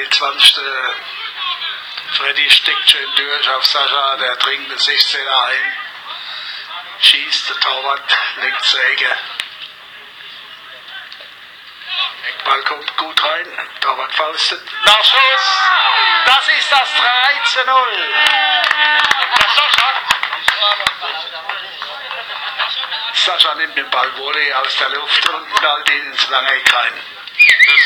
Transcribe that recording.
21. Freddy steckt schön durch auf Sascha, der dringt den 16er ein. Schießt, der Torwart lenkt zur Ecke. Eckball kommt gut rein, Torwart faustet. Nachschuss! Das ist das 3:0. Sascha nimmt den Ball Volley aus der Luft und knallt ihn ins lange Eck rein.